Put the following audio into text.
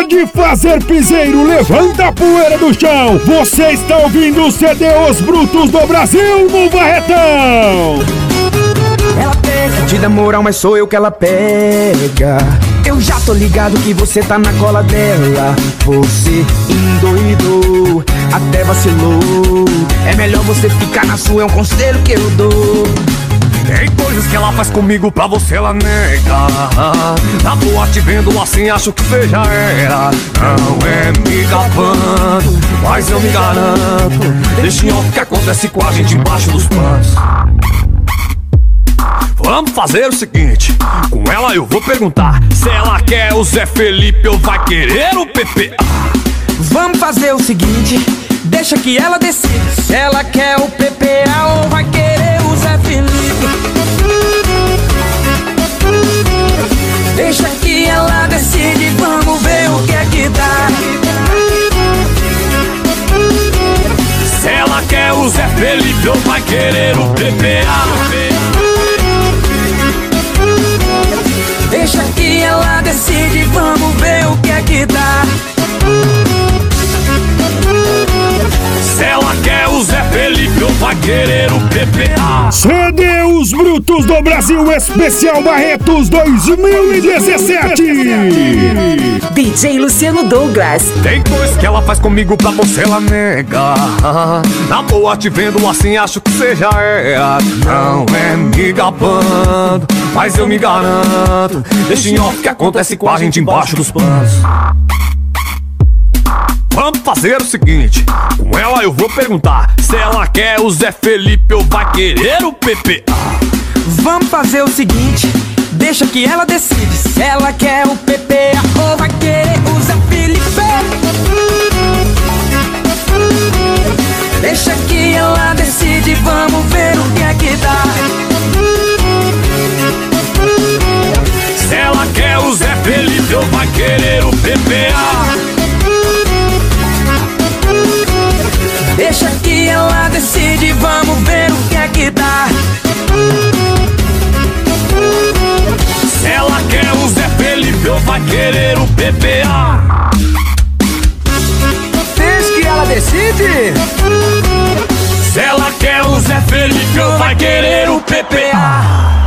Pode fazer piseiro, levanta a poeira do chão. Você está ouvindo o CD Os Brutos do Brasil no Barretão. Ela pega, te dá moral, mas sou eu que ela pega. Eu já tô ligado que você tá na cola dela. Você endoidou, até vacilou. É melhor você ficar na sua, é um conselho que eu dou. Tem coisas que ela faz comigo, pra você ela nega. Na boa te vendo assim, acho que você já era. Não é me gabando, mas eu me garanto. Deixa em off o que acontece com a gente embaixo dos panos. Vamos fazer o seguinte, com ela eu vou perguntar se ela quer o Zé Felipe ou vai querer o PPA. Vamos fazer o seguinte, deixa que ela decide se ela quer o PPA ou vai querer o Zé Felipe. Deixa que ela decide, vamos ver o que é que dá. Se ela quer o Zé Felipe ou vai querer o PPA. Deixa que ela decide, vamos ver o que é que dá. Se ela quer o Zé Felipe ou vai querer o PPA. CD Os Brutos do Brasil Especial Barretos 2017. DJ Luciano Douglas. Tem coisa que ela faz comigo, pra você ela nega. Na boa te vendo assim, acho que você já era. Não é me gabando, mas eu me garanto. Deixa em off o que acontece com a gente embaixo dos panos. Vamos fazer o seguinte, com ela eu vou perguntar se ela quer o Zé Felipe ou vai querer o PPA. Vamos fazer o seguinte, deixa que ela decide se ela quer o PPA ou vai querer o Zé Felipe. Deixa que ela decide, vamos ver o que é que dá. Se ela quer o Zé Felipe ou vai querer o PPA. Deixa que ela decide, vamos ver o que é que dá. Se ela quer o Zé Felipe ou vai querer o PPA. Deixa que ela decide. Se ela quer o Zé Felipe ou vai querer o PPA.